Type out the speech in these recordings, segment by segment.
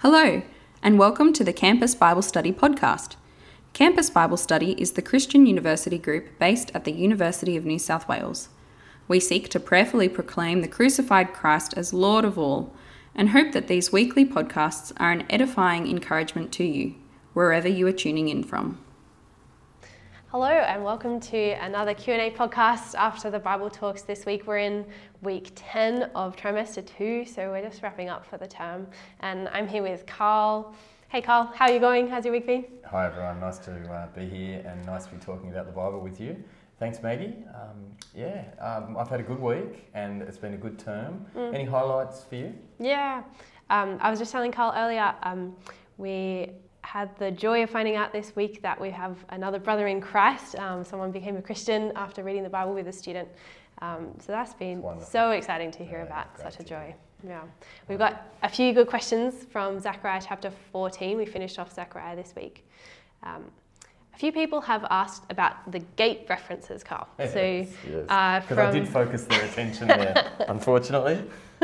Hello, and welcome to the Campus Bible Study podcast. Campus Bible Study is the Christian university group based at the University of New South Wales. We seek to prayerfully proclaim the crucified Christ as Lord of all, and hope that these weekly podcasts are an edifying encouragement to you, wherever you are tuning in from. Hello and welcome to another Q&A podcast after the Bible Talks this week. We're in week 10 of trimester 2, so we're just wrapping up for the term. And I'm here with Carl. Hey Carl, how are you going? How's your week been? Hi everyone, nice to be here and nice to be talking about the Bible with you. Thanks Maggie. I've had a good week and it's been a good term. Any highlights for you? Yeah, I was just telling Carl earlier, we had the joy of finding out this week that we have another brother in Christ. Someone became a Christian after reading the Bible with a student. So that's been so exciting to hear about, such a joy. Yeah, we've got a few good questions from Zechariah chapter 14. We finished off Zechariah this week. A few people have asked about the gate references, Carl. Yes, because I did focus their attention there, unfortunately.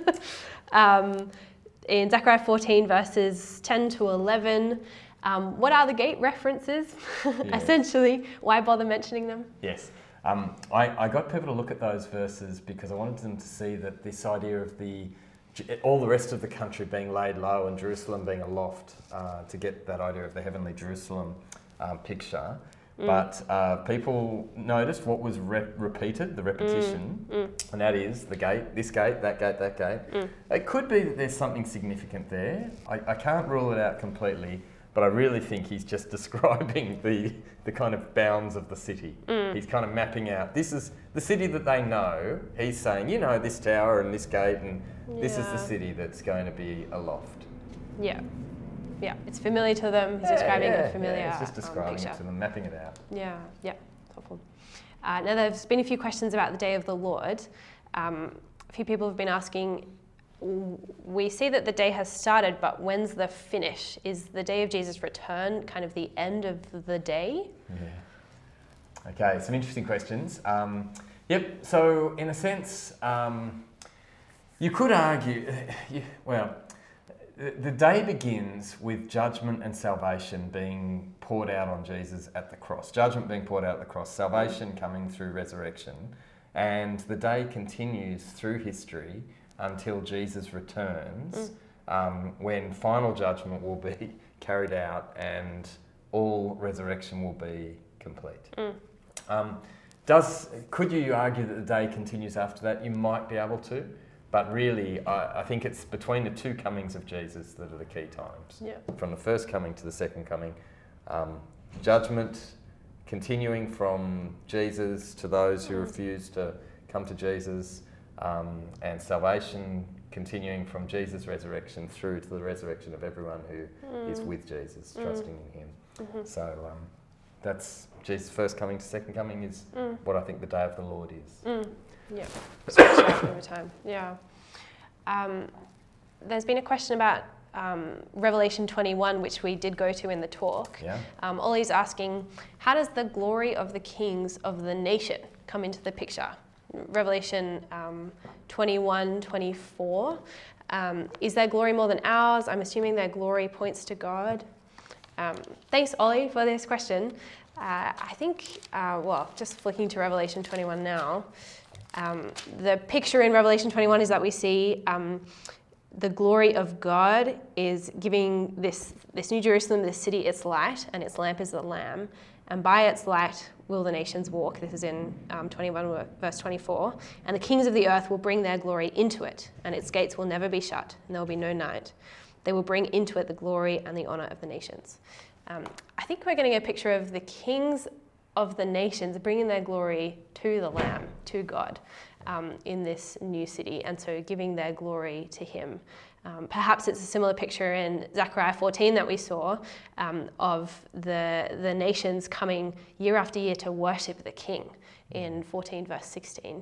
In Zechariah 14 verses 10 to 11, what are the gate references? Essentially, why bother mentioning them? Yes. I got people to look at those verses because I wanted them to see that this idea of all the rest of the country being laid low and Jerusalem being aloft, to get that idea of the heavenly Jerusalem picture. But people noticed what was repeated, the repetition, and that is the gate, this gate, that gate, that gate. It could be that there's something significant there. I can't rule it out completely, but I really think he's just describing the kind of bounds of the city. He's kind of mapping out, this is the city that they know. He's saying, you know, this tower and this gate, and this is the city that's going to be aloft. Yeah, it's familiar to them. He's describing a familiar it's just describing picture it to them, mapping it out. Yeah, helpful. Now there's been a few questions about the day of the Lord. A few people have been asking, we see that the day has started, but when's the finish? Is the day of Jesus' return kind of the end of the day? Yeah. Okay, some interesting questions. So in a sense, you could argue, the day begins with judgment and salvation being poured out on Jesus at the cross. Judgment being poured out at the cross, salvation coming through resurrection, and the day continues through history until Jesus returns, when final judgment will be carried out and all resurrection will be complete. Could you argue that the day continues after that? You might be able to. But really, I think it's between the two comings of Jesus that are the key times. Yeah. From the first coming to the second coming. Judgment continuing from Jesus to those who refuse to come to Jesus, and salvation continuing from Jesus' resurrection through to the resurrection of everyone who is with Jesus, trusting in him. So that's Jesus' first coming to second coming is what I think the day of the Lord is. Yeah, switched out over time. Yeah. There's been a question about Revelation 21, which we did go to in the talk. Yeah. Ollie's asking, how does the glory of the kings of the nation come into the picture? Revelation 21, 24. Is their glory more than ours? I'm assuming their glory points to God. Thanks, Ollie, for this question. I think, just flicking to Revelation 21 now, the picture in Revelation 21 is that we see the glory of God is giving this New Jerusalem, this city, its light, and its lamp is the Lamb. And by its light will the nations walk. This is in 21 verse 24. And the kings of the earth will bring their glory into it, and its gates will never be shut, and there will be no night. They will bring into it the glory and the honor of the nations. I think we're getting a picture of the kings of the nations bringing their glory to the Lamb, to God, in this new city, and so giving their glory to him. Perhaps it's a similar picture in Zechariah 14 that we saw, of the nations coming year after year to worship the King in 14 verse 16.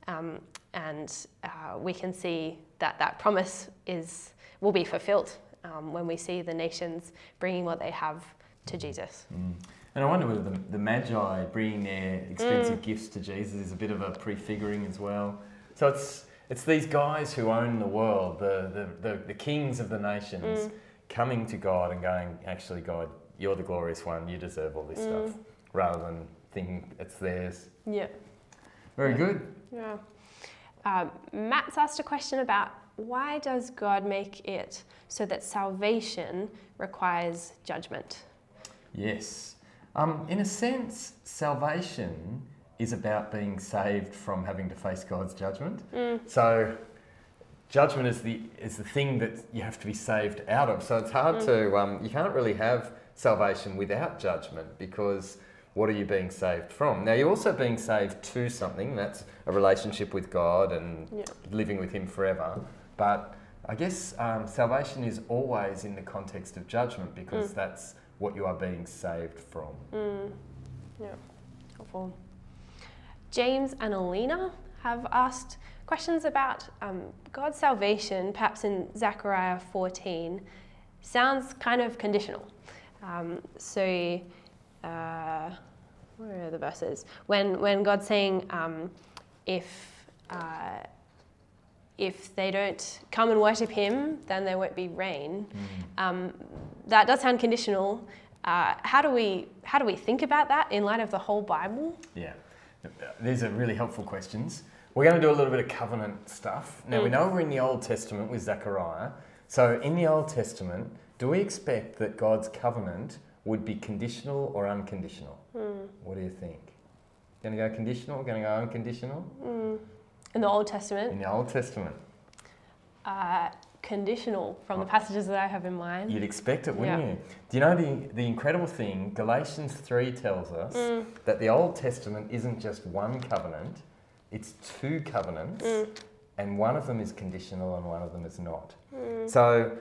We can see that promise will be fulfilled when we see the nations bringing what they have to Jesus. And I wonder whether the Magi bringing their expensive gifts to Jesus is a bit of a prefiguring as well. So it's these guys who own the world, the kings of the nations, coming to God and going, actually, God, you're the glorious one, you deserve all this stuff, rather than thinking it's theirs. Yeah. Very good. Yeah. Matt's asked a question about why does God make it so that salvation requires judgment? Yes. In a sense, salvation is about being saved from having to face God's judgment. So judgment is the thing that you have to be saved out of. So it's hard to, you can't really have salvation without judgment, because what are you being saved from? Now, you're also being saved to something, that's a relationship with God and living with Him forever. But I guess salvation is always in the context of judgment, because that's what you are being saved from. Yeah, helpful. James and Alina have asked questions about God's salvation, perhaps in Zechariah 14, sounds kind of conditional. Where are the verses? When God's saying, if they don't come and worship Him, then there won't be rain. That does sound conditional. How do we think about that in light of the whole Bible? Yeah, these are really helpful questions. We're going to do a little bit of covenant stuff. Now, we know we're in the Old Testament with Zechariah. So in the Old Testament, do we expect that God's covenant would be conditional or unconditional? What do you think? Going to go conditional? Going to go unconditional? In the Old Testament? In the Old Testament. Conditional from the passages that I have in mind. You'd expect it, wouldn't you? Do you know the incredible thing? Galatians 3 tells us that the Old Testament isn't just one covenant, it's two covenants, and one of them is conditional and one of them is not. So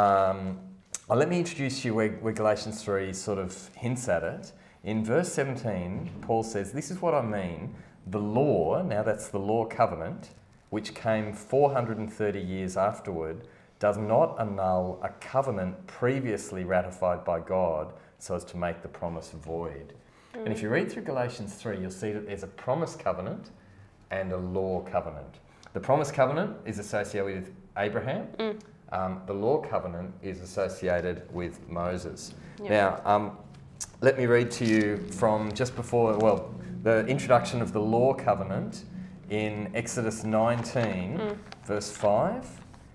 let me introduce you where Galatians 3 sort of hints at it. In verse 17, Paul says, this is what I mean. The law, now that's the law covenant, which came 430 years afterward, does not annul a covenant previously ratified by God so as to make the promise void. And if you read through Galatians 3, you'll see that there's a promise covenant and a law covenant. The promise covenant is associated with Abraham. The law covenant is associated with Moses. Now, let me read to you from just before, the introduction of the law covenant in Exodus 19, verse 5.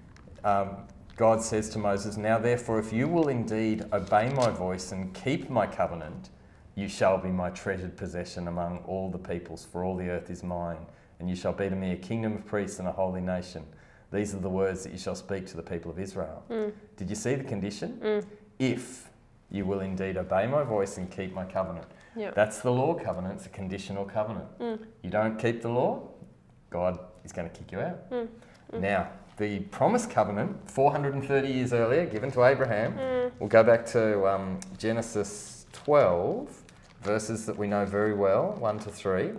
God says to Moses, now therefore, if you will indeed obey my voice and keep my covenant, you shall be my treasured possession among all the peoples, for all the earth is mine, and you shall be to me a kingdom of priests and a holy nation. These are the words that you shall speak to the people of Israel. Did you see the condition? If you will indeed obey my voice and keep my covenant. That's the law covenant. It's a conditional covenant. You don't keep the law, God is going to kick you out. Now, the promise covenant, 430 years earlier, given to Abraham, we'll go back to Genesis 12, verses that we know very well, 1 to 3.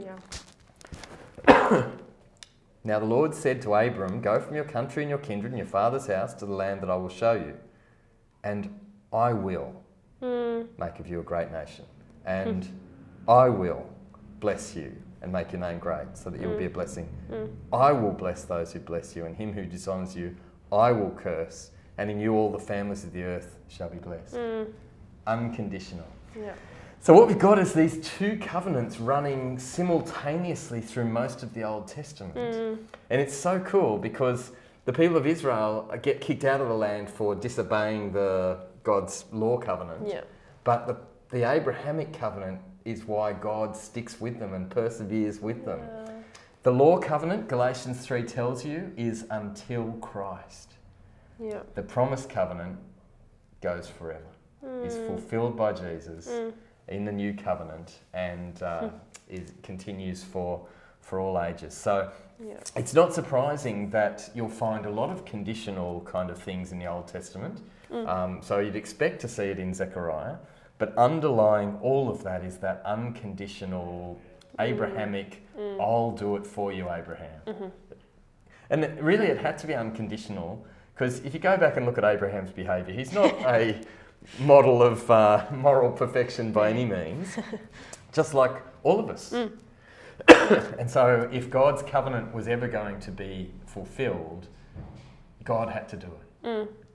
Now the Lord said to Abram, go from your country and your kindred and your father's house to the land that I will show you, and I will make of you a great nation, and I will bless you and make your name great, so that you will be a blessing. I will bless those who bless you, and him who dishonours you I will curse, and in you all the families of the earth shall be blessed. Unconditional. So what we've got is these two covenants running simultaneously through most of the Old Testament. And it's so cool because the people of Israel get kicked out of the land for disobeying God's law covenant. But the Abrahamic covenant is why God sticks with them and perseveres with them. The law covenant, Galatians 3 tells you, is until Christ. The promise covenant goes forever, is fulfilled by Jesus in the new covenant, and continues for all ages. So it's not surprising that you'll find a lot of conditional kind of things in the Old Testament. So you'd expect to see it in Zechariah, but underlying all of that is that unconditional, Abrahamic, I'll do it for you, Abraham. And it had to be unconditional, because if you go back and look at Abraham's behaviour, he's not a model of moral perfection by any means, just like all of us. And so if God's covenant was ever going to be fulfilled, God had to do it.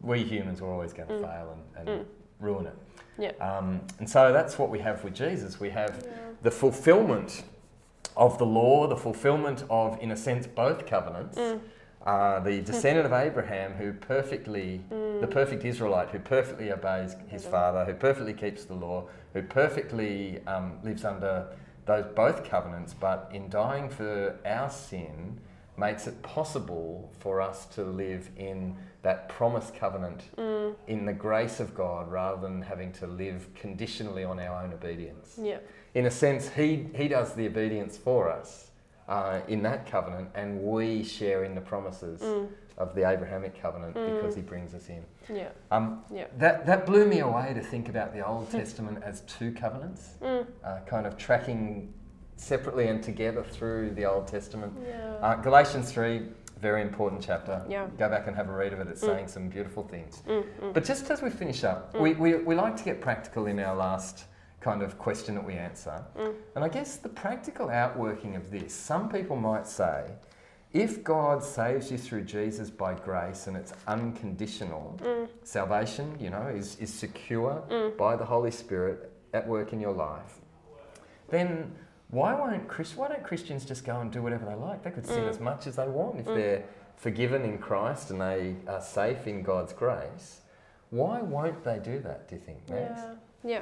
we humans are always going to fail and ruin it. Yeah. And so that's what we have with Jesus. We have the fulfillment of the law, the fulfillment of, in a sense, both covenants. The descendant of Abraham who perfectly, the perfect Israelite who perfectly obeys his father, who perfectly keeps the law, who perfectly lives under those both covenants, but in dying for our sin makes it possible for us to live in that promised covenant in the grace of God rather than having to live conditionally on our own obedience. Yeah. In a sense, he does the obedience for us in that covenant, and we share in the promises of the Abrahamic covenant because he brings us in. Yeah. That blew me away to think about the Old Testament as two covenants, kind of tracking separately and together through the Old Testament. Yeah. Galatians 3, very important chapter. Yeah. Go back and have a read of it. It's saying some beautiful things. But just as we finish up, we like to get practical in our last kind of question that we answer. And I guess the practical outworking of this, some people might say, if God saves you through Jesus by grace and it's unconditional, salvation, is secure by the Holy Spirit at work in your life, then why don't Christians just go and do whatever they like? They could sin as much as they want if they're forgiven in Christ and they are safe in God's grace. Why won't they do that, do you think, Max? Yeah.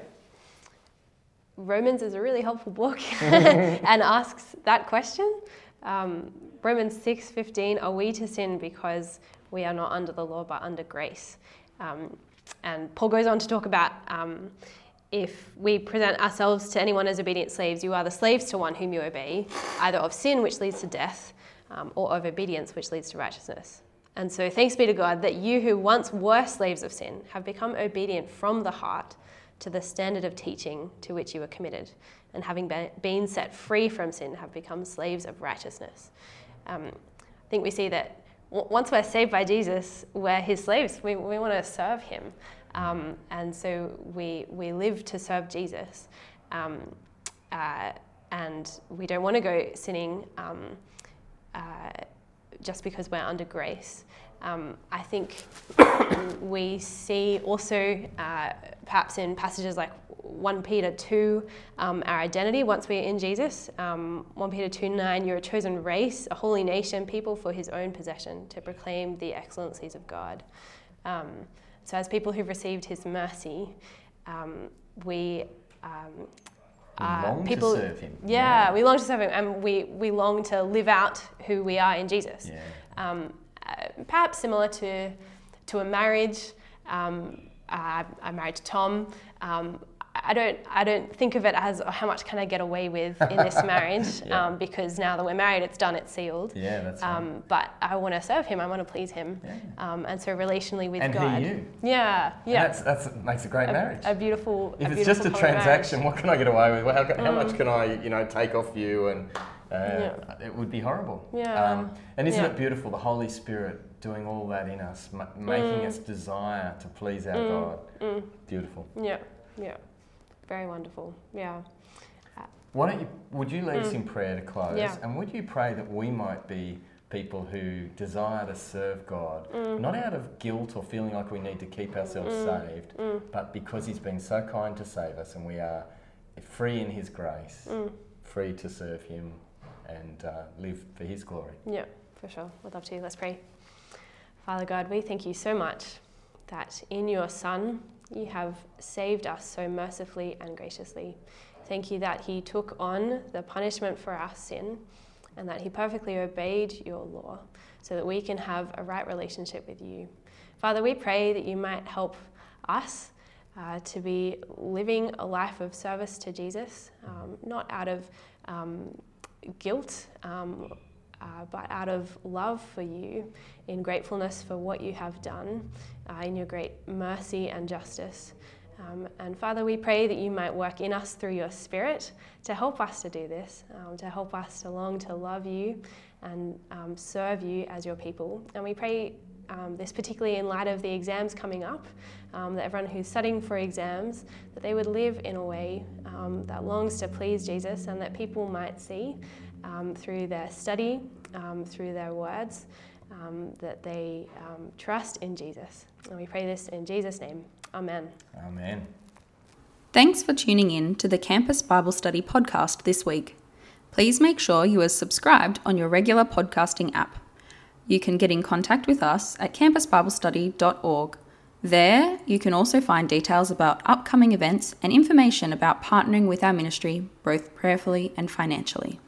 Romans is a really helpful book and asks that question. Romans 6:15, are we to sin because we are not under the law but under grace? And Paul goes on to talk about if we present ourselves to anyone as obedient slaves, you are the slaves to one whom you obey, either of sin, which leads to death, or of obedience, which leads to righteousness. And so thanks be to God that you who once were slaves of sin have become obedient from the heart to the standard of teaching to which you were committed, and having been set free from sin, have become slaves of righteousness. I think we see that once we're saved by Jesus, we're his slaves. We want to serve him. And so we live to serve Jesus. And we don't want to go sinning just because we're under grace. I think we see also, perhaps in passages like 1 Peter 2, our identity once we're in Jesus. 1 Peter 2:9, you're a chosen race, a holy nation, people for his own possession, to proclaim the excellencies of God. So as people who've received his mercy, we long people, to serve him. Yeah, we long to serve him, and we long to live out who we are in Jesus. Yeah. Perhaps similar to a marriage. I'm married to Tom. I don't think of it as how much can I get away with in this marriage, because now that we're married, it's done, it's sealed. Yeah, that's right. But I want to serve him. I want to please him. Yeah. And so relationally with and God. And he you. Yeah. That's makes a great marriage. A beautiful. If it's just a transaction, marriage. What can I get away with? How much can I take off you? And it would be horrible. Yeah. And isn't it beautiful? The Holy Spirit doing all that in us, making us desire to please our God. Beautiful. Yeah. Yeah. Very wonderful. Yeah. Would you lead us in prayer to close? Yeah. And would you pray that we might be people who desire to serve God, not out of guilt or feeling like we need to keep ourselves saved, but because he's been so kind to save us and we are free in his grace, free to serve him and live for his glory. Yeah, for sure. I'd love to. Let's pray. Father God, we thank you so much that in your Son, you have saved us so mercifully and graciously. Thank you that he took on the punishment for our sin and that he perfectly obeyed your law so that we can have a right relationship with you. Father, we pray that you might help us to be living a life of service to Jesus, not out of guilt, but out of love for you, in gratefulness for what you have done, in your great mercy and justice. And Father, we pray that you might work in us through your Spirit to help us to do this, to help us to long to love you and serve you as your people. And we pray this particularly in light of the exams coming up, that everyone who's studying for exams, that they would live in a way that longs to please Jesus, and that people might see through their study, through their words, that they trust in Jesus. And we pray this in Jesus' name. Amen. Amen. Thanks for tuning in to the Campus Bible Study podcast this week. Please make sure you are subscribed on your regular podcasting app. You can get in contact with us at campusbiblestudy.org. There, you can also find details about upcoming events and information about partnering with our ministry, both prayerfully and financially.